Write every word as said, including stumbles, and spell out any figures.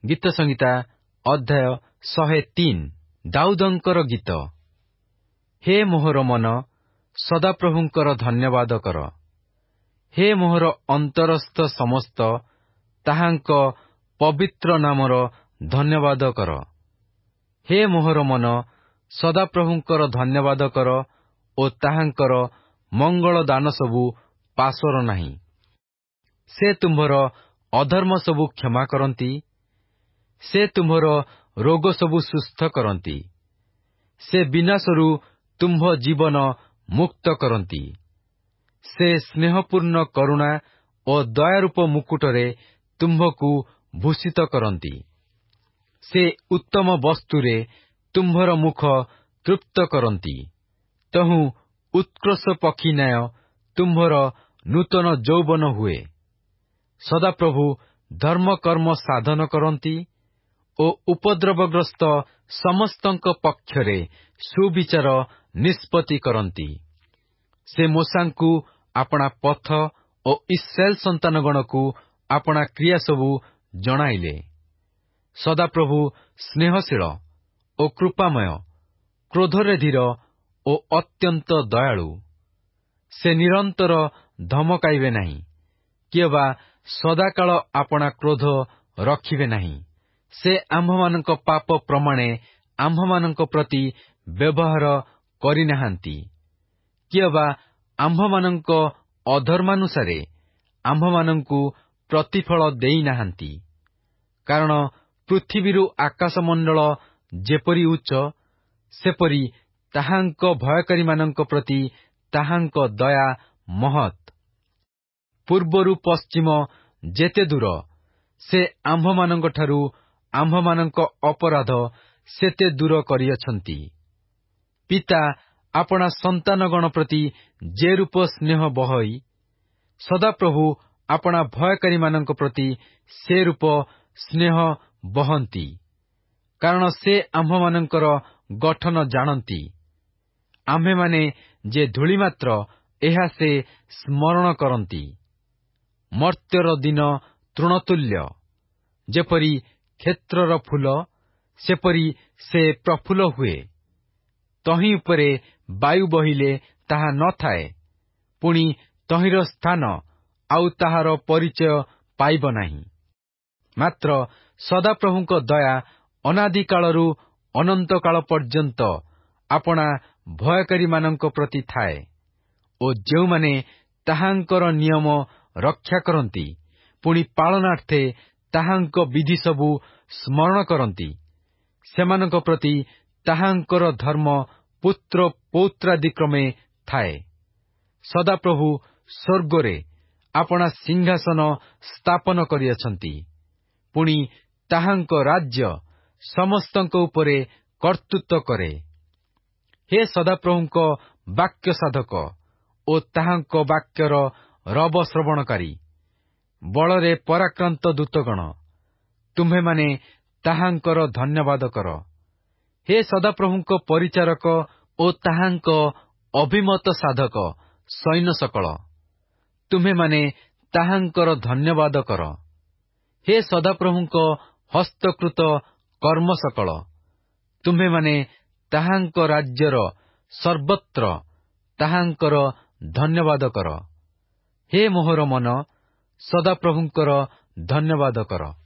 ଗୀତ ସଂହିତା ଅଧ୍ୟାୟ ଶହେ ତିନି। ଦାଉଦଙ୍କର ଗୀତ। ହେ ମୋହର ମନ, ସଦାପ୍ରଭୁଙ୍କର ଧନ୍ୟବାଦ କର। ହେ ମୋହର ଅନ୍ତରସ୍ଥ ସମସ୍ତ, ତାହାଙ୍କ ପବିତ୍ର ନାମର ଧନ୍ୟବାଦ କର। ହେ ମୋହର ମନ, ସଦାପ୍ରଭୁଙ୍କର ଧନ୍ୟବାଦ କର ଓ ତାହାଙ୍କର ମଙ୍ଗଳ ଦାନ ସବୁ ପାଶୋର ନାହିଁ। ସେ ତୁମ୍ଭର ଅଧର୍ମ ସବୁ କ୍ଷମା କରନ୍ତି। ସେ ତୁମ୍ଭର ରୋଗ ସବୁ ସୁସ୍ଥ କରନ୍ତି। ସେ ବିନାଶରୁ ତୁମ୍ଭ ଜୀବନ ମୁକ୍ତ କରନ୍ତି। ସେ ସ୍ନେହପୂର୍ଣ୍ଣ କରୁଣା ଓ ଦୟାରୂପ ମୁକୁଟରେ ତୁମ୍ଭକୁ ଭୂଷିତ କରନ୍ତି। ସେ ଉତ୍ତମ ବସ୍ତୁରେ ତୁମ୍ଭର ମୁଖ ତୃପ୍ତ କରନ୍ତି। ତହୁଁ ଉତ୍କର୍ଷ ପକ୍ଷୀ ନ୍ୟାୟ ତୁମ୍ଭର ନୂତନ ଯୌବନ ହୁଏ। ସଦାପ୍ରଭୁ ଧର୍ମକର୍ମ ସାଧନ କରନ୍ତି ଓ ଉପଦ୍ରବଗ୍ରସ୍ତ ସମସ୍ତଙ୍କ ପକ୍ଷରେ ସୁବିଚାର ନିଷ୍ପତ୍ତି କରନ୍ତି। ସେ ମୋଶାଙ୍କୁ ଆପଣା ପଥ ଓ ଇସ୍ରାଏଲ ସନ୍ତାନଗଣକୁ ଆପଣା କ୍ରିୟା ସବୁ ଜଣାଇଲେ। ସଦାପ୍ରଭୁ ସ୍ନେହଶୀଳ ଓ କୃପାମୟ, କ୍ରୋଧରେ ଧୀର ଓ ଅତ୍ୟନ୍ତ ଦୟାଳୁ। ସେ ନିରନ୍ତର ଧମକାଇବେ ନାହିଁ, କିଏବା ସଦାକାଳ ଆପଣା କ୍ରୋଧ ରଖିବେ ନାହିଁ। ସେ ଆମ୍ଭମାନଙ୍କ ପାପ ପ୍ରମାଣେ ଆମ୍ଭମାନଙ୍କ ପ୍ରତି ବ୍ୟବହାର କରିନାହାନ୍ତି, କିଏବା ଆମ୍ଭମାନଙ୍କ ଅଧର୍ମାନୁସାରେ ଆମ୍ଭମାନଙ୍କୁ ପ୍ରତିଫଳ ଦେଇନାହାନ୍ତି। କାରଣ ପୃଥିବୀରୁ ଆକାଶମଣ୍ଡଳ ଯେପରି ଉଚ୍ଚ, ସେପରି ତାହାଙ୍କ ଭୟକାରୀମାନଙ୍କ ପ୍ରତି ତାହାଙ୍କ ଦୟା ମହତ୍। ପୂର୍ବରୁ ପଶ୍ଚିମ ଯେତେ ଦୂର, ସେ ଆମ୍ଭମାନଙ୍କଠାରୁ ଆମ୍ଭମାନଙ୍କ ଅପରାଧ ସେତେ ଦୂର କରିଅଛନ୍ତି। ପିତା ଆପଣା ସନ୍ତାନଗଣ ପ୍ରତି ଯେ ରୂପ ସ୍ନେହ ବହଇ, ସଦାପ୍ରଭୁ ଆପଣା ଭୟକାରୀମାନଙ୍କ ପ୍ରତି ସେ ରୂପ ସ୍ନେହ ବହନ୍ତି। କାରଣ ସେ ଆମ୍ଭମାନଙ୍କର ଗଠନ ଜାଣନ୍ତି। ଆମ୍ଭେମାନେ ଯେ ଧୂଳିମାତ୍ର, ଏହା ସେ ସ୍ମରଣ କରନ୍ତି। ମର୍ତ୍ତ୍ୟର ଦିନ ତୃଣତୁଲ୍ୟ। ଯେପରି କ୍ଷେତ୍ରର ଫୁଲ, ସେପରି ସେ ପ୍ରଫୁଲ୍ଲ ହୁଏ। ତହିଁ ଉପରେ ବାୟୁ ବହିଲେ ତାହା ନଥାଏ, ପୁଣି ତହିଁର ସ୍ଥାନ ଆଉ ତାହାର ପରିଚୟ ପାଇବ ନାହିଁ। ମାତ୍ର ସଦାପ୍ରଭୁଙ୍କ ଦୟା ଅନାଦିକାଳରୁ ଅନନ୍ତ କାଳ ପର୍ଯ୍ୟନ୍ତ ଆପଣା ଭୟକାରୀମାନଙ୍କ ପ୍ରତି ଥାଏ ଓ ଯେଉଁମାନେ ତାହାଙ୍କର ନିୟମ ରକ୍ଷା କରନ୍ତି, ପୁଣି ପାଳନାର୍ଥେ ତାହାଙ୍କ ବିଧି ସବୁ ସ୍ମରଣ କରନ୍ତି, ସେମାନଙ୍କ ପ୍ରତି ତାହାଙ୍କର ଧର୍ମ ପୁତ୍ର ପୌତ୍ରାଦିକ୍ରମେ ଥାଏ। ସଦାପ୍ରଭୁ ସ୍ୱର୍ଗରେ ଆପଣା ସିଂହାସନ ସ୍ଥାପନ କରିଅଛନ୍ତି, ପୁଣି ତାହାଙ୍କ ରାଜ୍ୟ ସମସ୍ତଙ୍କ ଉପରେ କର୍ତ୍ତୃତ୍ୱ କରେ। ହେ ସଦାପ୍ରଭୁଙ୍କ ବାକ୍ୟ ସାଧକ ଓ ତାହାଙ୍କ ବାକ୍ୟର ରବ ଶ୍ରବଣକାରୀ, ବଳରେ ପରାକ୍ରାନ୍ତ ଦୂତଗଣ, ତୁମ୍ଭେମାନେ ତାହାଙ୍କର ଧନ୍ୟବାଦ କର। ହେ ସଦାପ୍ରଭୁଙ୍କ ପରିଚାରକ ଓ ତାହାଙ୍କ ଅଭିମତ ସାଧକ ସୈନ୍ୟ ସକଳ, ତୁମ୍ଭେମାନେ ତାହାଙ୍କର ଧନ୍ୟବାଦ କର। ହେ ସଦାପ୍ରଭୁଙ୍କ ହସ୍ତକୃତ କର୍ମ ସକଳ, ତୁମ୍ଭେମାନେ ତାହାଙ୍କ ରାଜ୍ୟର ସର୍ବତ୍ର ତାହାଙ୍କର ଧନ୍ୟବାଦ କର। ହେ ମୋହର ମନ, ସଦାପ୍ରଭୁଙ୍କର ଧନ୍ୟବାଦ କର।